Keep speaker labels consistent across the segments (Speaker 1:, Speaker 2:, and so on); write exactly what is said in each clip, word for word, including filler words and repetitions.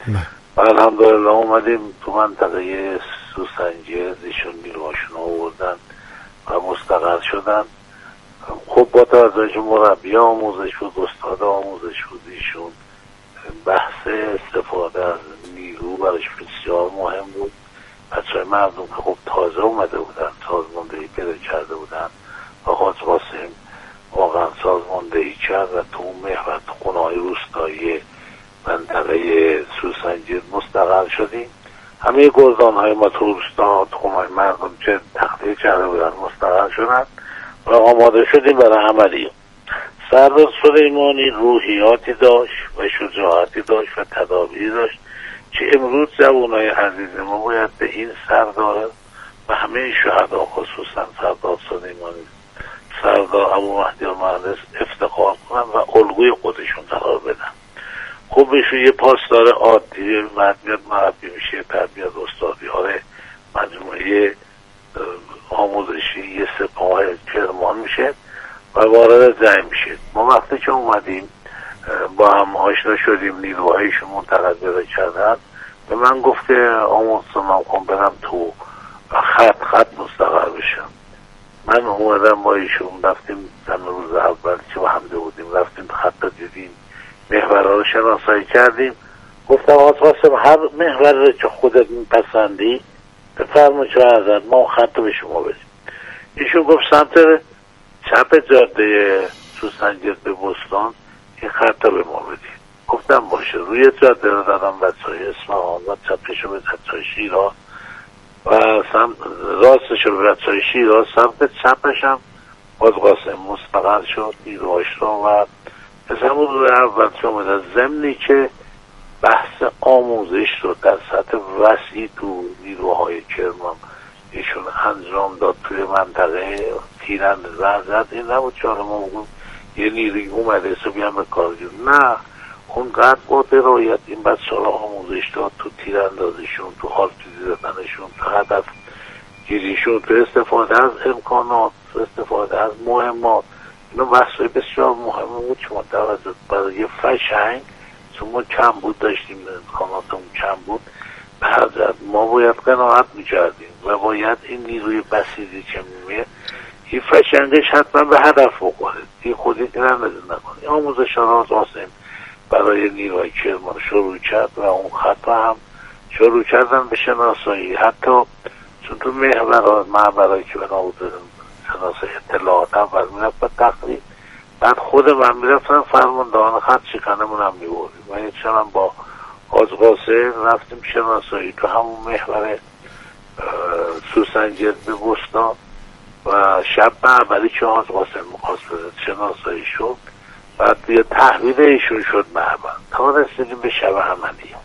Speaker 1: و الحمدلله اومدیم تو منطقه سوسنجرد، ایشون نیروهاشون آوردن و مستقر شدن. خب با توجه مربی آموزش بود، استاد آموزش بود، ایشون بحث استفاده از نیرو براش بسیار مهم بود. بچه مردم که خب تازه اومده بودن، سازماندهی پیدا کرده بودن و حاج قاسم واقعا سازماندهی کرد و تو اون محور تو خونه‌های روستایی منطقه سوسنجرد مستقر شدیم. همه گردان‌های ما تو روستا تو خونه‌های مردم چه تخلیه کرده بودن مستقر شدن و آماده شدیم برای عملیات. سردار سلیمانی روحیاتی داشت و شجاعتی داشت و تدابیری داشت که امروز جوانای عزیز ما باید به این سردار و همه شهدا خصوصا سردار سلیمانی، سردار ابو مهدی المهندس افتخار کنن و الگوی خودشون قرار بدن. خب بهشون یه پاسدار عادی بعد میاد مربی میشه، بعد میاد استادیار مجموعه آموزشی یه سپاه کرمان میشه و وارد جنگ میشه. ما وقتی که اومدیم با هم آشنا شدیم، نیروهایشون منتقل پیدا کردن، به من گفت که آموزتونم کن برم تو خط خط مستقر بشم. من اومدم با ایشون رفتیم زن روز اول که با همده بودیم رفتیم خط دیدیم، محورها رو شناسایی کردیم. گفتم آقا قاسم هر محور رو که خودت میپسندی بفرما چه ازت ما خط به شما بدیم. ایشون گفت سمت چپ جاده سوسنجرد به بستان این خط رو به ما بدید. گفتم باشه. روی جاده رو دادم بچه‌های اصفهان و چپش رو به بچه‌های شیراز و سمت راستش رو به بچه‌های شیراز، سمت چپش هم حاج قاسم مستقر شد نیروهاش رو و از همون روی اول که اومده ضمنی که بحث آموزش رو در سطح وسیع تو نیروهای کرمان ایشون انجام داد توی منطقه تیراندازی زد. این نبود چهار ما بگون یه نیروی اومده سو بیان به کار گیر، نه، اونقدر با درایت این بچه ها آموزش داد تو تیراندازیشون، تو حال زدنشون، تو هدف گیریشون، تو استفاده از امکانات، تو استفاده از مهمات. اینو بحثای بسیار مهمه بود که ما توجه برای فشنگ چون ما کم بود داشتیم، امکاناتمون کم بود، به حضرت ما باید قناعت میکردیم و باید این نیروی بسیجی که میمیه این فشنگش حتما به هدف بکنه، این خودی تیراندازی نکنه. این آموزش ها قاسم برای نیروی کرمان شروع کرد و اون خط هم شروع کردن به شناسایی، حتی چون تو محورات معبرهایی که بنا بود شناسایی اطلاعات اول میرفت به تقریب، بعد خود من میرفتن فرماندهان خط شکنمون هم میبردیم و این چنان با حاج قاسم رفتیم شناسایی تو همون محور سوسنجرد به بستان و شب اولی که حاج قاسم مخواست بزد شناسایی شد، بعد یه تحویل ایشون شد محور تا رسیدیم به شب عملیات.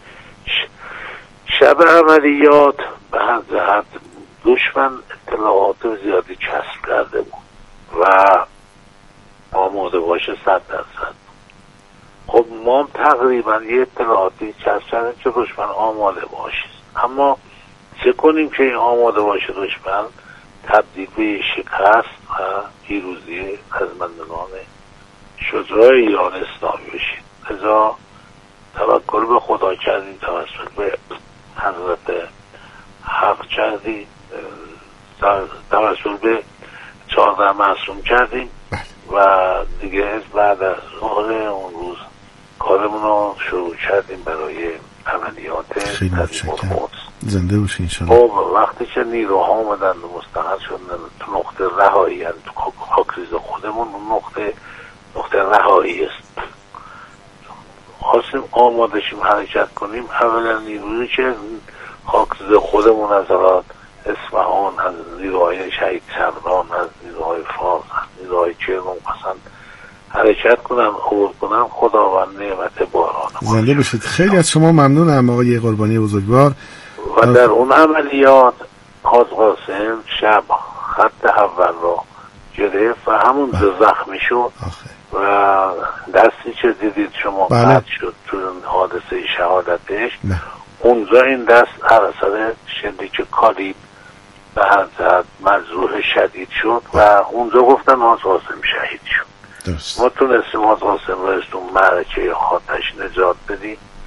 Speaker 1: شب عملیات به هر جهت دشمن اطلاعات زیادی کسب کرده بود و آماده باشه صد درصد. خب ما تقریبا یه اطلاعاتی کسب کردیم که دشمن آماده باشه، اما چه کنیم که این آماده باشه دشمن تبدیل به شکست و پیروزی خدمتگزاران شجاع ایران اسلامی بشید. لذا توکل به خدا کردیم، توسل به حضرت حق کردیم، توسل به چهارده معصوم کردیم و دیگه بعد از اون روز کارمون رو شروع کردیم برای عملیات تدریب القدس.
Speaker 2: زنده باشی انشاءالله.
Speaker 1: خب وقتی که نیروها اومدن و مستقر شدن تو نقطه رهایی، یعنی تو خاکریز خودمون اون نقطه نقطه رهایی است، خواستیم آماده شیم حرکت کنیم. اولا نیرویی که خاکریز خودمون از اصفهان، از نیروهای شهید سردان، از نیروهای فارس، از نیروهای کرمان قسند حرکت کنم عبور کنم، خداوند نعمت باران.
Speaker 2: زنده باشید. خیلی از شما ممنونم آقای قربانی بزرگوار.
Speaker 1: و در اون عملیات حاج قاسم شب خط اول را گرفت و همون زخمی شد و دستی که دیدید شما قطع شد تو حادثه شهادتش، نه. اونجا این دست هر اثر شلیک کالیب به هر جهت مجروح شدید شد و اونجا گفتن حاج قاسم شهید شد. درست. ما تونستیم حاج قاسم رو از اون معرکه آتش نجات بدیم و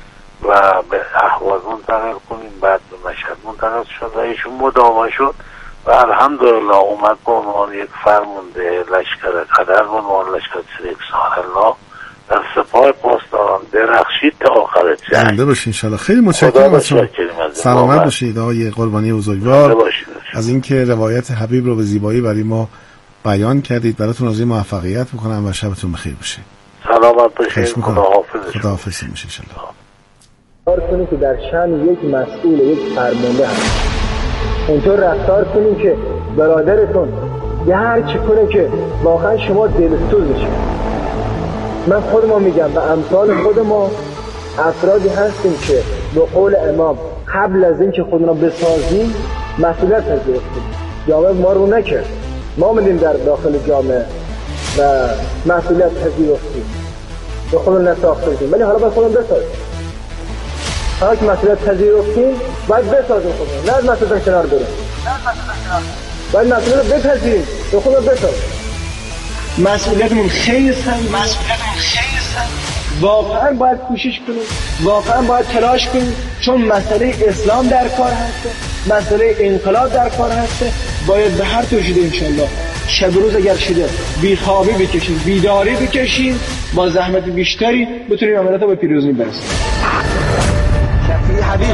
Speaker 1: و به اهواز منتقل کنیم. بعد به مشهد منتقل شد و ایشون مداوا شد و الحمدلله اومد به عنوان یک فرمانده لشکر قدر به عنوان لشکر سیکسان الله در سپاه پاسداران درخشید تا آخر جنگ.
Speaker 2: زنده باشید انشالله. خیلی متشکرم از شما. سلامت باشید آقای قربانی بزرگوار از اینکه روایت حبیب رو به زیبایی برای ما بیان کردید. براتون آرزوی موفقیت میکنم و شبتون بخیر باشه.
Speaker 1: سلامت باشید. خداحافظ.
Speaker 2: خداحافظ میشه انشالله.
Speaker 3: رفتار کنیم که در شأن یک مسئول یک فرمانده هست، اونطور رفتار کنیم که برادرتون یه هر چی کنه که واقعا شما دلسوز بشید. من خودم میگم و امثال خود ما افرادی هستیم که به قول امام قبل از این که خودمون بسازیم مسئولیت پذیرفتیم. جامعه ما رو نکرد، ما میدیم در داخل جامعه و مسئولیت پذیرفتیم، به خودمون نساختیم، ولی حالا باید خودمون بسازیم. حالا که مسئولیت پذیرفتیم باید بسازیم خودمون، نه از مسئولیت کنار بریم، باید مسئولیت بپذیریم، به خودمون بسازیم. مسئولیتمون خیلی سنگینه، مسئولیتمون خیلی سنگینه. واقعا باید کوشش کنیم، واقعا باید تلاش کنیم، چون مسئله اسلام در کار هسته، مسئله انقلاب در کار هسته. باید به هر طور شده انشالله شب روز اگر شده بیخوابی بکشیم، بیداری بکشیم، با زحمت بیشتری بتونیم عملیات رو به پیروزی برسیم. شفیع حبیب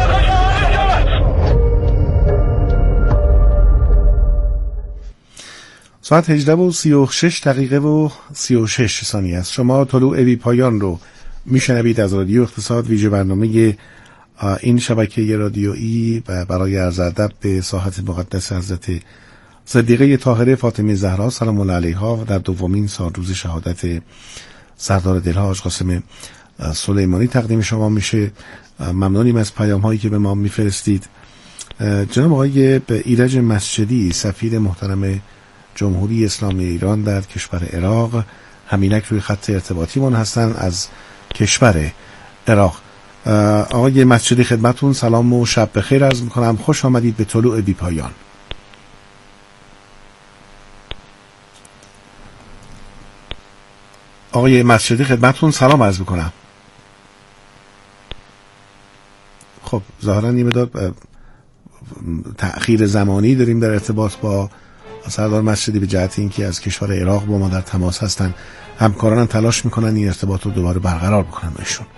Speaker 2: ساعت هجده و سی و شش دقیقه و سی و شش ثانیه است. شما طلوع بی پایان رو میشنوید از رادیو اقتصاد، ویژه برنامه این شبکه رادیویی و برای عرض ادب به ساحت مقدس حضرت صدیقه طاهره فاطمه زهرا سلام الله علیها و در دومین سال روز شهادت سردار دلها حاج قاسم سلیمانی تقدیم شما میشه. ممنونیم از پیام هایی که به ما میفرستید. جناب آقای ایرج مسجدی سفیر محترم جمهوری اسلامی ایران در کشور عراق همینک روی خط ارتباطی من هستن از کشور عراق. آقای مسجدی خدمتون سلام و شب بخیر عرض میکنم. خوش آمدید به طلوع بی پایان. آقای مسجدی خدمتون سلام عرض میکنم. خب ظاهرا یه مقدار تأخیر زمانی داریم در ارتباط با سردار مسجدی به جهت اینکه از کشور عراق با ما در تماس هستن. همکاران تلاش میکنن این ارتباط رو دوباره برقرار بکنن با ایشون.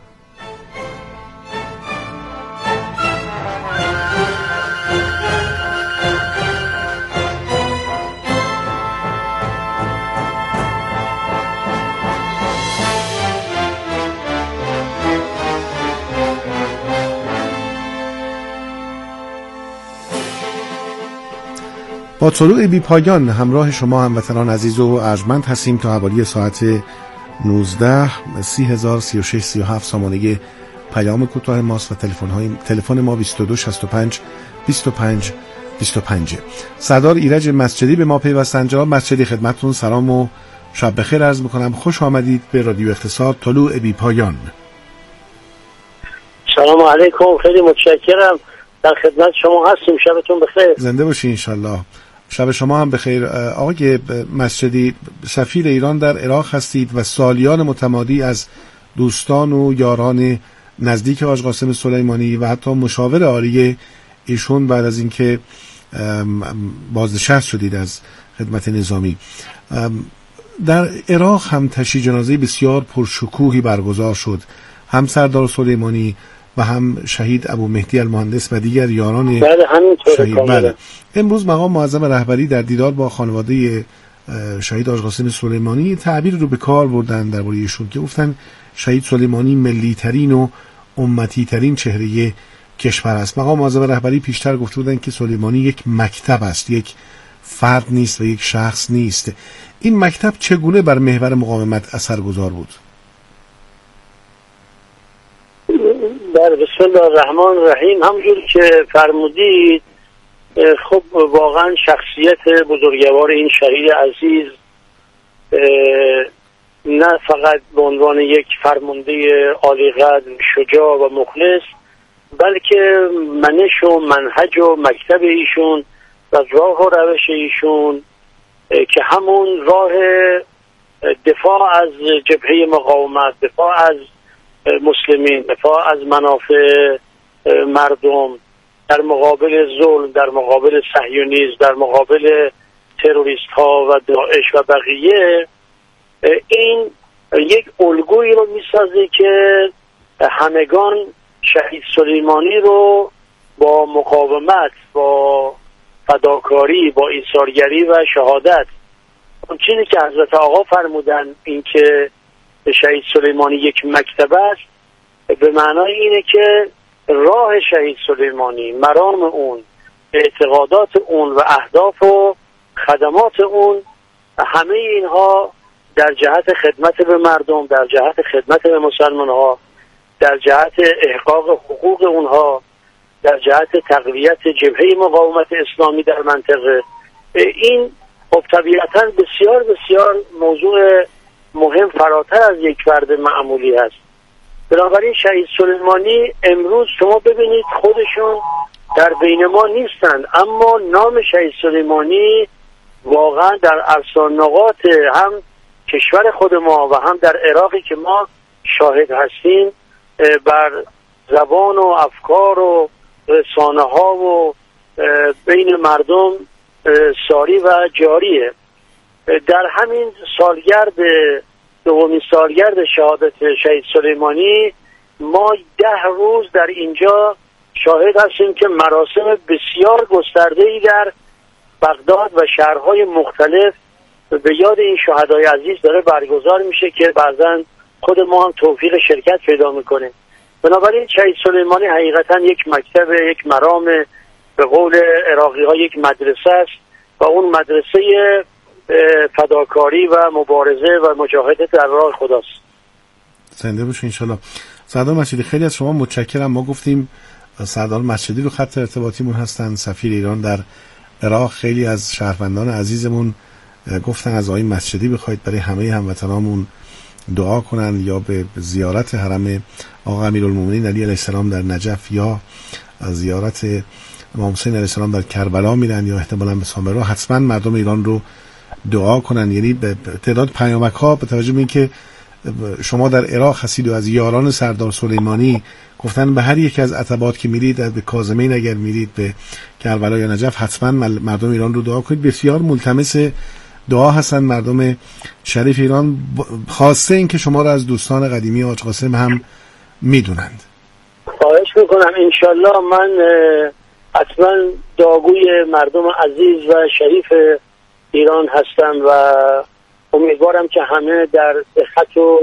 Speaker 2: با طلوع بی پایان همراه شما هموطنان عزیز و ارجمند هستیم تا حوالی ساعت نوزده سی هزار سی و شش سی و هفت سامانه پیام کوتاه ماست و تلفن های تلفن ما بیست و دو شصت و پنج بیست و پنج بیست و پنج. سردار ایرج مسجدی به ما پیوستن. جناب مسجدی خدمتتون سلام و شب بخیر عرض میکنم. خوش آمدید به رادیو اقتصاد طلوع بی پایان.
Speaker 4: سلام علیکم، خیلی متشکرم، در خدمت شما هستیم. شبتون بخیر.
Speaker 2: زنده باشی انشالله. شب شما هم بخیر. آقای مسجدی سفیر ایران در عراق هستید و سالیان متمادی از دوستان و یاران نزدیک حاج قاسم سلیمانی و حتی مشاور عالی ایشون بعد از اینکه بازنشسته شدید از خدمت نظامی در عراق هم تشییع جنازه بسیار پرشکوهی برگزار شد. هم سردار سلیمانی و هم شهید ابو مهدی المهندس و دیگر یاران
Speaker 4: بله همینطوره.
Speaker 2: بله. امروز مقام معظم رهبری در دیدار با خانواده شهید حاج قاسم سلیمانی تعبیر رو به کار بردن درباره ایشون که گفتن شهید سلیمانی ملی ترین و امتی ترین چهره کشور است. مقام معظم رهبری پیشتر گفته بودن که سلیمانی یک مکتب است، یک فرد نیست و یک شخص نیست. این مکتب چگونه بر محور مقاومت اثرگذار بود؟
Speaker 4: در بسم الله الرحمن الرحیم همونجور که فرمودید، خب واقعا شخصیت بزرگوار این شهید عزیز نه فقط به عنوان یک فرمانده عالی‌قدر شجاع و مخلص، بلکه منش و منهج و مکتب ایشون و راه و روش ایشون که همون راه دفاع از جبهه مقاومت، دفاع از مسلمین، دفاع از منافع مردم در مقابل ظلم، در مقابل صهیونیسم، در مقابل تروریست ها و داعش و بقیه، این یک الگویی رو میسازه که همگان شهید سلیمانی رو با مقاومت، با فداکاری، با ایثارگری و شهادت، اون چیزی که حضرت آقا فرمودن این که شهید سلیمانی یک مکتب است، به معنای اینه که راه شهید سلیمانی، مرام اون، اعتقادات اون و اهداف و خدمات اون، همه اینها در جهت خدمت به مردم، در جهت خدمت به مسلمان ها، در جهت احقاق حقوق اونها، در جهت تقویت جبهه مقاومت اسلامی در منطقه، این خب طبیعتاً بسیار بسیار موضوع مهم فراتر از یک فرد معمولی هست. بنابراین شهید سلیمانی امروز شما ببینید خودشون در بین ما نیستند، اما نام شهید سلیمانی واقعا در ارسال نقاط هم کشور خود ما و هم در عراقی که ما شاهد هستیم بر زبان و افکار و رسانه ها و بین مردم ساری و جاریه. در همین سالگرد دومین سالگرد شهادت شهید سلیمانی ما ده روز در اینجا شاهد هستیم که مراسم بسیار گسترده‌ای در بغداد و شهرهای مختلف به یاد این شهدای عزیز داره برگزار میشه که بعضا خود ما هم توفیق شرکت پیدا میکنیم. بنابراین شهید سلیمانی حقیقتا یک مکتب، یک مرام، به قول عراقی ها یک مدرسه است و اون مدرسه فداکاری و مبارزه و مجاهدت در راه خداست.
Speaker 2: زنده باشین انشالله. سردار مشهدی خیلی از شما متشکرم. ما گفتیم سردار مشهدی رو خط ارتباطیمون هستن، سفیر ایران در عراق. خیلی از شهروندان عزیزمون گفتن از آقای مشهدی بخواید برای همه هموطنامون دعا کنن یا به زیارت حرم آقا امیرالمومنین علی علیه السلام در نجف یا زیارت امام حسین علیه السلام در کربلا میرن یا احتمالاً به سامرا. حتما مردم ایران رو دعا کنن. یعنی به تعداد پیامک ها به توجه به اینکه شما در عراق هستید و از یاران سردار سلیمانی گفتن به هر یک از عتبات که میرید، به کاظمین اگر میرید، به کربلا یا نجف، حتما مردم ایران رو دعا کنید. بسیار ملتمس دعا هستن مردم شریف ایران، خواسته این که شما رو از دوستان قدیمی حاج قاسم هم میدونند.
Speaker 4: خواهش میکنم. انشالله من حتما دعاگوی مردم عزیز و شریف ایران هستم و امیدوارم که همه در صحت و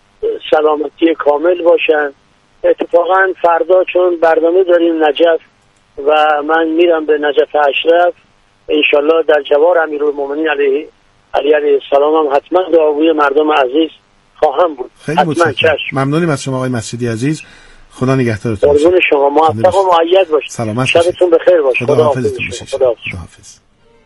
Speaker 4: سلامتی کامل باشن. اتفاقا فردا چون برنامه داریم نجف و من میرم به نجف اشرف، انشالله در جوار امیرالمومنین علیه علی علیه السلام هم حتما دعاگوی مردم عزیز خواهم بود.
Speaker 2: خیلی متشکرم. ممنونیم از شما آقای مشهدی عزیز. خدا نگهدارتون.
Speaker 4: قربون شما، موفق و مؤید باشید.
Speaker 2: سلامت
Speaker 4: شبتون بخیر باشه.
Speaker 2: خدا حافظتون باشه.
Speaker 4: خدا
Speaker 2: حافظ.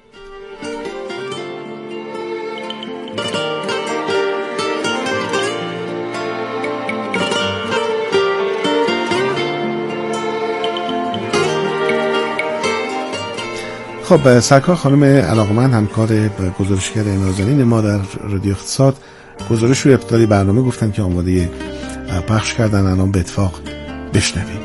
Speaker 2: خب سرکار خانم علاقمند، همکار گزارشگر نازنین ما در رادیو اقتصاد، گزارش روی ابتدای برنامه گفتن که آماده پخش کردن، الان به اتفاق بشنویم.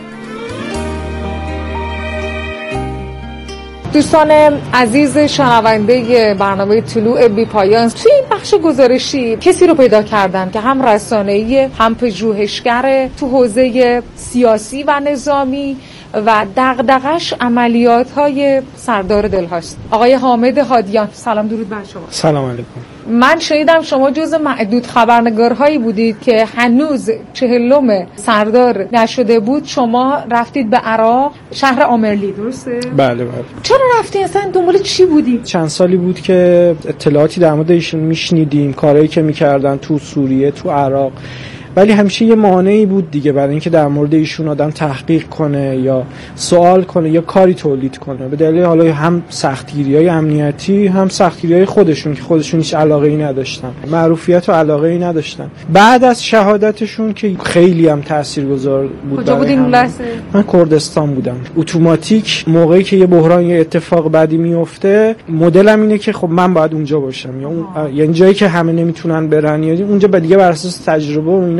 Speaker 5: دوستان عزیز شنونده برنامه طلوع بی پایان، توی این بخش گزارشی کسی رو پیدا کردن که هم رسانه‌ای، هم پژوهشگر تو حوزه سیاسی و نظامی و دغدغش عملیات‌های سردار دل هاست. آقای حامد هادیان، سلام درود بر شما.
Speaker 6: سلام علیکم.
Speaker 5: من شنیدم شما جز معدود خبرنگارهایی بودید که هنوز چهلم سردار نشده بود، شما رفتید به عراق، شهر آمرلی، درسته؟
Speaker 6: بله بله.
Speaker 5: چرا رفتید؟ اصلا دنبال چی بودید؟
Speaker 6: چند سالی بود که اطلاعاتی در مورد ایشون میشنیدیم، کارهایی که میکردن تو سوریه، تو عراق، ولی همیشه یه مانعی بود دیگه برای اینکه در مورد ایشون آدم تحقیق کنه یا سوال کنه یا کاری تولید کنه، به دلیل حالا هم سختگیری‌های امنیتی، هم سختگیری‌های خودشون که خودشون هیچ علاقه‌ای نداشتن، معروفیت و علاقه‌ای نداشتن. بعد از شهادتشون که خیلی هم تاثیرگذار بود.
Speaker 5: کجا بودین اون لحظه؟
Speaker 6: من کردستان بودم. اتوماتیک موقعی که یه بحران یا اتفاق بعدی میفته، مدلم اینه که خب من باید اونجا باشم، یا اون یعنی جایی که همه نمیتونن برن، یا اونجا به دیگه بر اساس تجربه و اینا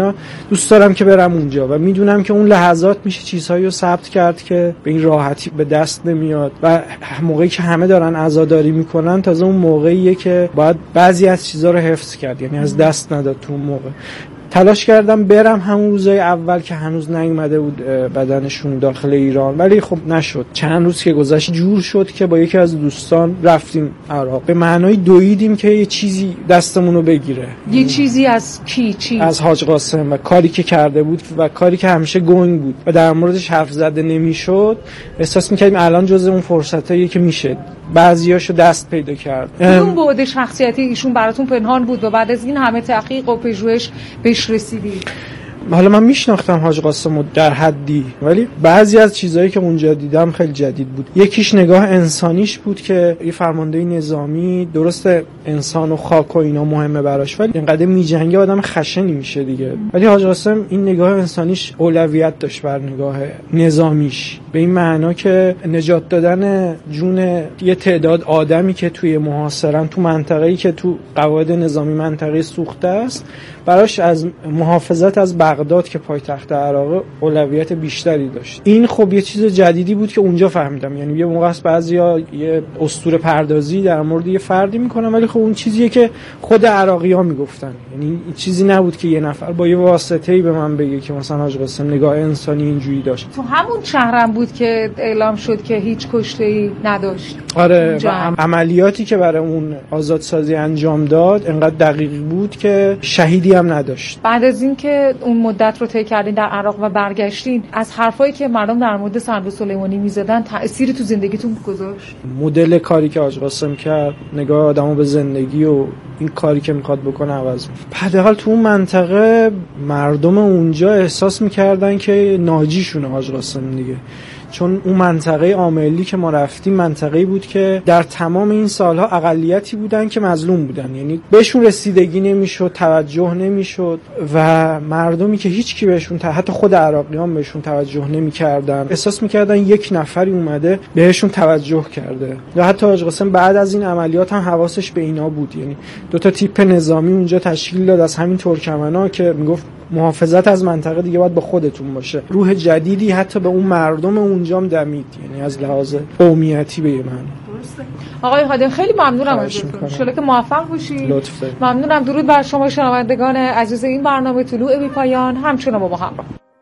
Speaker 6: اینا دوست دارم که برم اونجا و میدونم که اون لحظات میشه چیزهایی رو ثبت کرد که به این راحتی به دست نمیاد و موقعی که همه دارن عزاداری میکنن تازه اون موقعیه که باید بعضی از چیزها رو حفظ کرد، یعنی از دست نداد تو اون موقع. تلاش کردم برم همون روزای اول که هنوز نیومده بود بدنشون داخل ایران، ولی خب نشد. چند روز که گذشت جور شد که با یکی از دوستان رفتیم عراق. به معنای دویدیم که یه چیزی دستمون رو بگیره.
Speaker 5: یه چیزی از کی؟ چی؟
Speaker 6: از حاج قاسم و کاری که کرده بود و کاری که همیشه گنگ بود و در موردش حرف زده نمیشد. احساس می‌کردیم الان جزء اون فرصتاییه که میشه بعضیاشو دست پیدا کرد.
Speaker 5: اون بعد شخصیتی ایشون براتون پنهان بود و بعد از این همه تحقیق و پژوهش بهش رسیدید؟
Speaker 6: حالا من میشناختم حاج قاسمو در حدی، ولی بعضی از چیزایی که اونجا دیدم خیلی جدید بود. یکیش نگاه انسانیش بود که یه فرمانده نظامی درسته انسان و خاک و اینا مهمه براش، ولی اینقدر میجنگه آدم خشنی میشه دیگه. ولی حاج قاسم این نگاه انسانیش اولویت داشت بر نگاه نظامیش، به این معنا که نجات دادن جون یه تعداد آدمی که توی محاصرن تو منطقه‌ای که تو قواعد نظامی منطقه سوخته است براش از محافظت از بغداد که پایتخت عراق اولویت بیشتری داشت. این خب یه چیز جدیدی بود که اونجا فهمیدم. یعنی یه موقع است بعضیا یه اسطوره پردازی در مورد یه فردی میکنن، ولی خب اون چیزیه که خود عراقی‌ها میگفتن. یعنی این چیزی نبود که یه نفر با یه واسطه‌ای به من بگه که مثلا حاج قاسم نگاه انسانی اینجوری داشت.
Speaker 5: تو همون شهرم بود که اعلام شد که هیچ کشته‌ای نداشت.
Speaker 6: آره، و عملیاتی که برای اون آزادسازی انجام داد انقدر دقیق بود که شهیدی هم نداشت.
Speaker 5: بعد از اینکه اون مدت رو طی کردین در عراق و برگشتین، از حرفایی که مردم در مورد سردار سلیمانی میزدن تأثیری تو زندگیتون گذاشت؟
Speaker 6: مدل کاری که حاج قاسم کرد، نگاه آدمو به زندگی و این کاری که میخواد بکنه عوض می‌کنه. حداقل تو اون منطقه مردم اونجا احساس میکردن که ناجیشونه حاج قاسم دیگه، چون اون منطقه عاملی که ما رفتیم منطقه‌ای بود که در تمام این سالها اقلیتی بودن که مظلوم بودن، یعنی بهشون رسیدگی نمیشد، توجه نمیشد و مردمی که هیچ کی بهشون، حتی خود عراقیان بهشون توجه نمیکردن، احساس میکردن یک نفری اومده بهشون توجه کرده. و حتی حاج قاسم بعد از این عملیات هم حواسش به اینا بود، یعنی دو تا تیپ نظامی اونجا تشکیل داد از همین ترکمنا که میگفت محافظت از منطقه دیگه باید با خودتون باشه. روح جدیدی حتی به اون مردم اونجام دمید، یعنی از لحاظ قومیتی به من.
Speaker 5: درسته. آقای خادم خیلی ممنونم ازتون. ان شاءالله که موفق باشید.
Speaker 6: لطف دارید.
Speaker 5: ممنونم. درود بر شما شنوندگان عزیز این برنامه طلوع بی پایان، همچنان با ما همراه.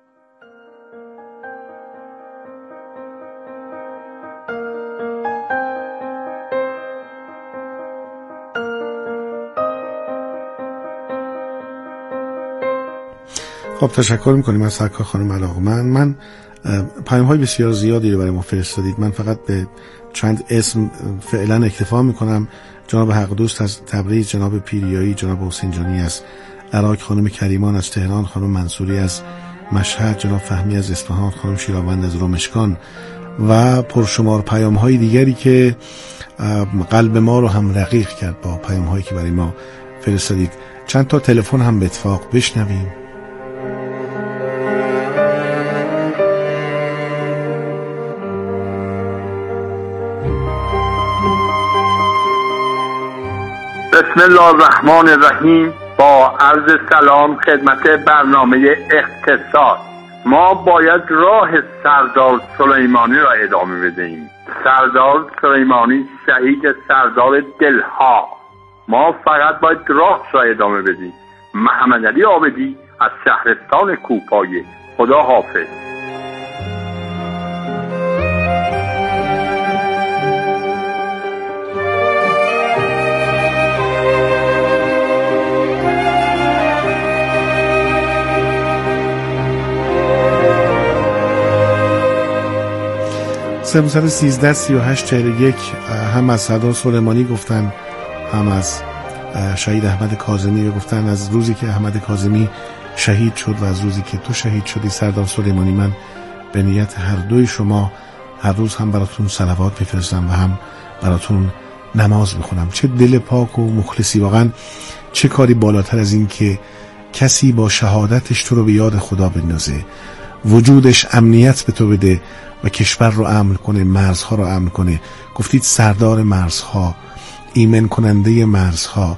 Speaker 2: خب تشکر میکنیم از سرکار خانم علاقمند. من پیام های بسیار زیادی رو برای ما فرستادید. من فقط به چند اسم فعلا اکتفا میکنم. جناب حق دوست از تبریز، جناب پیریایی، جناب حسین جانی از عراق، خانم کریمان از تهران، خانم منصوری از مشهد، جناب فهمی از اصفهان، خانم شیراوند از رمشکان و پرشمار پیام های دیگری که قلب ما رو هم رقیق کرد با پیام هایی که برای ما فرستادید. چند تا تلفن هم به اتفاق بشنویم.
Speaker 7: بسم الله الرحمن الرحیم. با عرض سلام خدمت برنامه اقتصاد. ما باید راه سردار سلیمانی را ادامه بدهیم. سردار سلیمانی شهید سردار دلها. ما فقط باید راه را ادامه بدیم. محمد علی عابدی از شهرستان کوپایه. خدا حافظ.
Speaker 2: سه یک سه سی و هشت چهل و یک هم از سردار سلیمانی گفتن، هم از شهید احمد کاظمی گفتن. از روزی که احمد کاظمی شهید شد و از روزی که تو شهید شدی سردار سلیمانی، من به نیت هر دوی شما هر روز هم براتون صلوات میفرستم و هم براتون نماز میخونم. چه دل پاک و مخلصی، واقعا چه کاری بالاتر از این که کسی با شهادتش تو رو به یاد خدا بندازه، وجودش امنیت به تو بده و کشور رو امن کنه، مرزها رو امن کنه. گفتید سردار مرزها، ایمن کننده مرزها،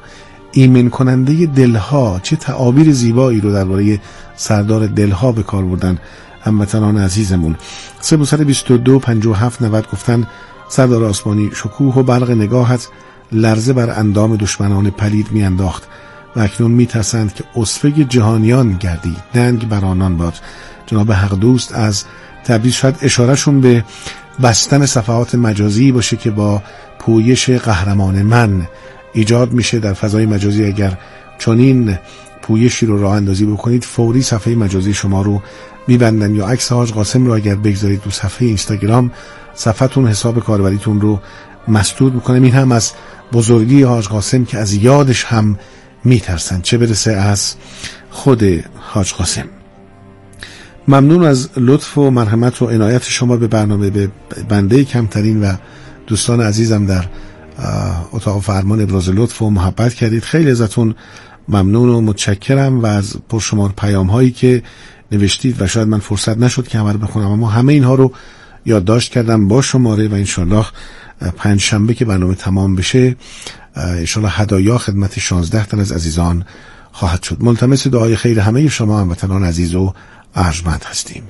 Speaker 2: ایمن کننده دلها، چه تعابیر زیبایی رو درباره سردار دلها به کار بردن هموطنان عزیزمون. سه بوصد بیست و دو پنجاه و هفت نود گفتن سردار آسمانی شکوه و برق نگاهت لرزه بر اندام دشمنان پلید می انداخت و اکنون می ترسند که اصفه جهانیان گردی، دنگ بر آنان باد. جناب حق دوست از تبریز، شاید اشارهشون به بستن صفحات مجازی باشه که با پویش قهرمان من ایجاد میشه در فضای مجازی. اگر چنین پویشی رو راه اندازی بکنید فوری صفحه مجازی شما رو میبندن، یا عکس حاج قاسم رو اگر بگذارید تو صفحه اینستاگرام صفحتون حساب کاربریتون رو مسدود میکنه. این هم از بزرگی حاج قاسم که از یادش هم میترسن، چه برسه از خود حاج قاسم. ممنون از لطف و مرحمت و عنایت شما به برنامه، به بنده کمترین و دوستان عزیزم در اتاق فرمان ابراز لطف و محبت کردید. خیلی ازتون ممنون و متشکرم و از پرشمار پیام هایی که نوشتید و شاید من فرصت نشد که همه رو بخونم، اما همه اینها رو یادداشت کردم با شماره و انشالله پنج شنبه که برنامه تمام بشه انشالله هدایا خدمت شانزده تن از عزیزان خواهد شد. ملتمس دعای خیر همه شما هموطنان عزیز و ارجمند هستیم.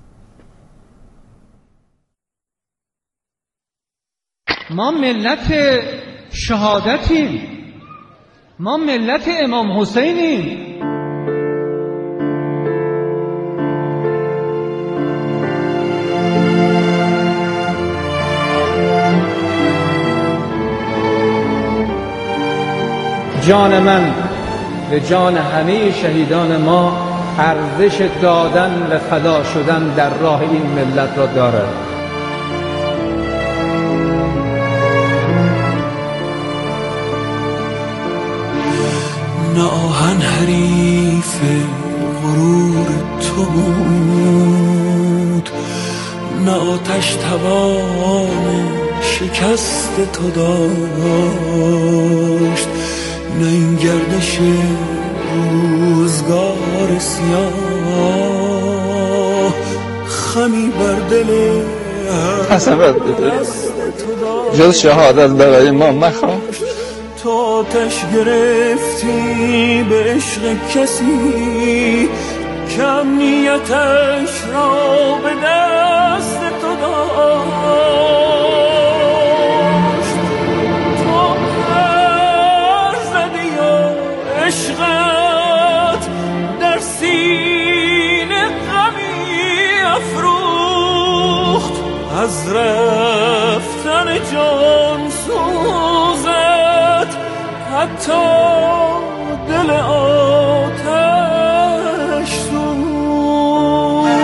Speaker 8: ما ملت شهادتیم، ما ملت امام حسینیم. جان من به جان همه شهیدان ما ارزش دادن و فدا شدن در راه این ملت را دارد.
Speaker 9: نه آهن حریف غرور تو بود، نه آتش توان شکست تو داشت، نه این گردش روزگار سیاه خمی بر دل
Speaker 10: حسنت بده جز شهادت برای ما مخواه.
Speaker 9: تو آتش گرفتی به عشق کسی که امنیتش را به دست تو داشت. تو پر زدی و عشقت در سینه غمی افروخت، از رفتن جان سوزت حتی دل آتش سوخت.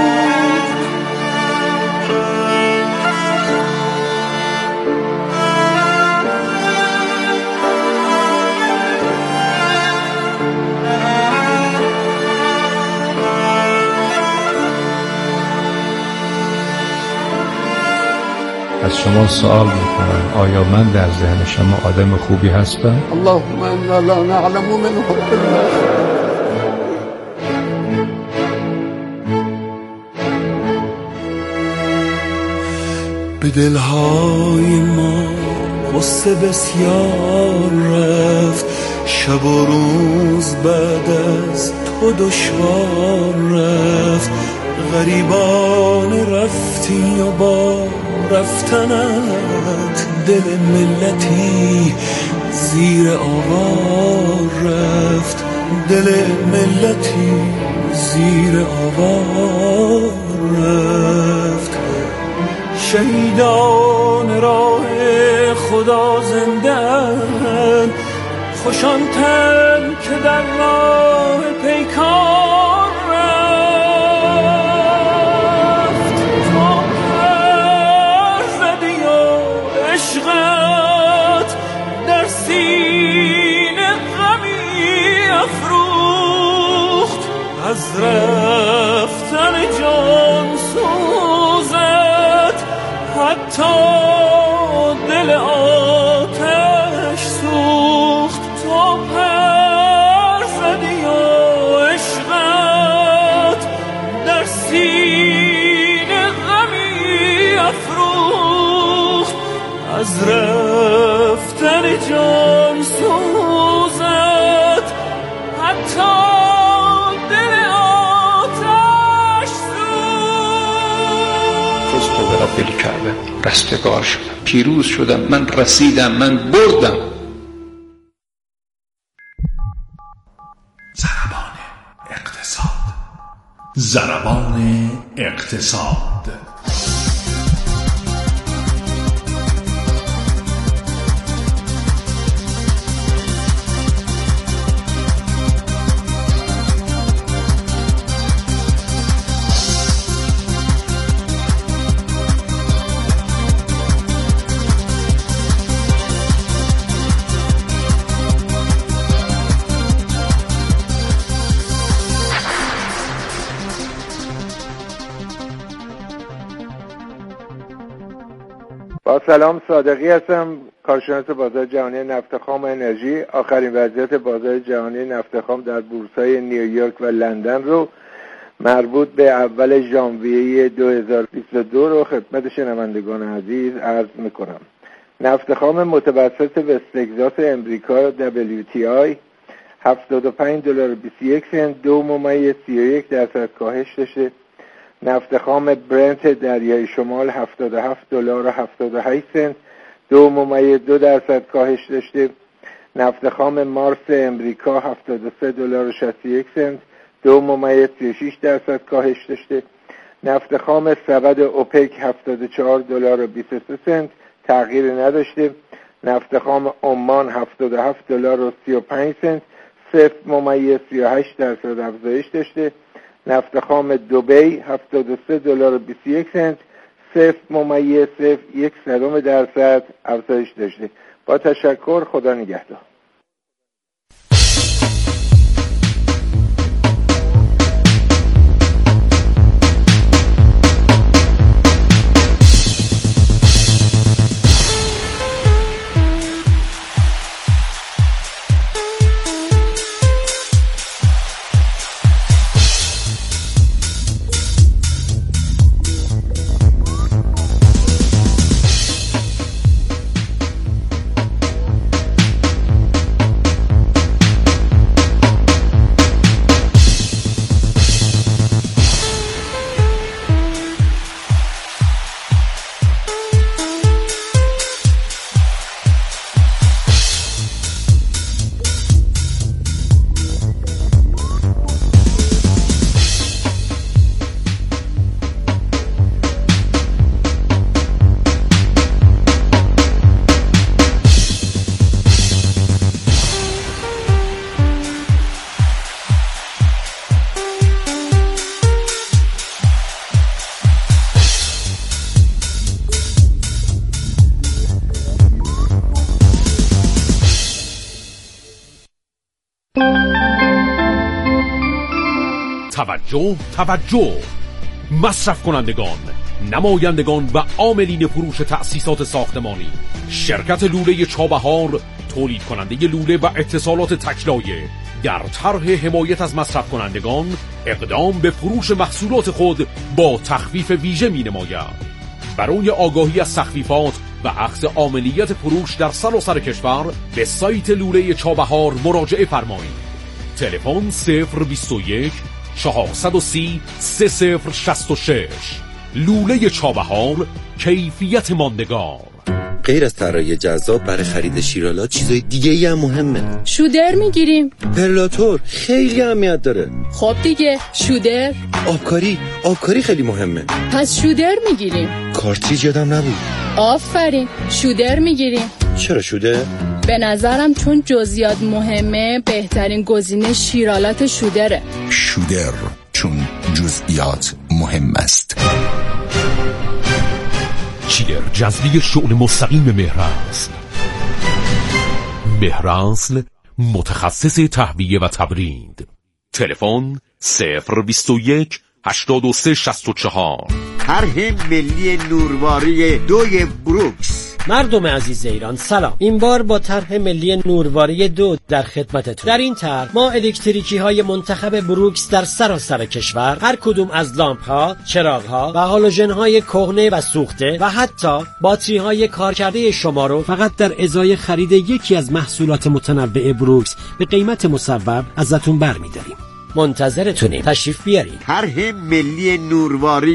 Speaker 11: از شما سوال میکنم آیا من در ذهن شما آدم خوبی هستم؟
Speaker 9: اللهم انا لا نعلم من حب الله. به دلهای ما غصه بسیار رفت، شب و روز بعد از تو دشوار رفت. غریبان رفتی و با رفتنت دل ملتی زیر آوار رفت، دل ملتی زیر آوار رفت. شهیدان راه خدا زنده‌اند، خوش آن تن که در راه پیکار رفت. تو پر زدی و عشقت در سینه غمی افروخت، از رفتن جان سوزت حتی دل آتش سوخت. تو پر زدی و عشقت در سینه غمی افروخت، از رفتن جان سوزت تا دل آتش سوخت.
Speaker 11: فزت برب الکعبه، رستگار شدم، پیروز شدم، من رسیدم، من بردم.
Speaker 12: ضربان اقتصاد، ضربان اقتصاد.
Speaker 13: با سلام، صادقی هستم، کارشناس بازار جهانی نفت خام و انرژی. آخرین وضعیت بازار جهانی نفت خام در بورس‌های نیویورک و لندن رو مربوط به اول ژانویه دو هزار و بیست و دو رو خدمت شنوندگان عزیز عرض میکنم. نفت خام متوسط وست تگزاس امریکا دبلیو تی آی هفتاد و پنج دلار و بیست و یک سنت دو ممیز سی و یک درصد کاهش داشته. نفت خام برنت دریای شمال هفتاد و هفت دلار و هفتاد و هشت سنت دو ممیز دو درصد کاهش داشته. نفت خام مارس امریکا هفتاد و سه دلار و شصت و یک سنت دو ممیز سی و شش درصد کاهش داشته. نفت خام سبد اوپک هفتاد و چهار دلار و بیست و سه سنت تغییر نداشته. نفت خام عمان هفتاد و هفت دلار و سی و پنج سنت صفر ممیز سی و هشت درصد افزایش داشته. نفت خام دبی هفتاد و سه دلار و بیست و یک سنت صفر ممیز صفر یک صدم درصد افزایش داشته. با تشکر، خدا نگهدار.
Speaker 14: توجه توجه مصرف کنندگان، نمایندگان و عاملین فروش تأسیسات ساختمانی، شرکت لوله چابهار تولید کننده لوله و اتصالات تکلایه در طرح حمایت از مصرف کنندگان اقدام به فروش محصولات خود با تخفیف ویژه می نماید. برای آگاهی از تخفیفات و اخذ عاملیت فروش در سراسر کشور به سایت لوله چابهار مراجعه فرمایید. تلفن صفر بیست و یک چهارصد و سی سه صفر شصت و شش. لوله چابهار، کیفیت ماندگار.
Speaker 15: غیر از طراحی جذاب برای خرید شیرالات چیزای دیگه ای هم مهمه.
Speaker 16: شودر میگیریم.
Speaker 15: پرلاتور خیلی اهمیت داره.
Speaker 16: خب دیگه شودر.
Speaker 15: آبکاری آبکاری خیلی مهمه.
Speaker 16: پس شودر میگیریم.
Speaker 15: کارتریج یادم نبود.
Speaker 16: آفرین، شودر میگیریم.
Speaker 15: چرا شودر؟
Speaker 16: به نظرم چون جزئیات مهمه بهترین گزینه شیرالات شودره.
Speaker 12: شودر، چون جزئیات مهم است.
Speaker 14: چیدر، جذبی شغل مستقیم مهرنسل. مهرنسل، متخصص تهویه و تبرید. تلفن صفر بیست و یک هشتاد و سه شصت و چهار.
Speaker 17: طرح ملی نورواری دوی بروکس مردم عزیز ایران سلام. این بار با طرح ملی نورواری دو در خدمتتون. در این طرح ما الکتریکی های منتخب بروکس در سراسر کشور، هر کدوم از لامپ ها، چراغ ها و هالوژن های کهنه و سوخته و حتی باتری های کارکرده شما رو فقط در ازای خرید یکی از محصولات متنوع بروکس به قیمت مصوب ازتون برمی‌داریم. منتظرتونیم. تشریف بیارین.
Speaker 18: طرح ملی نورواری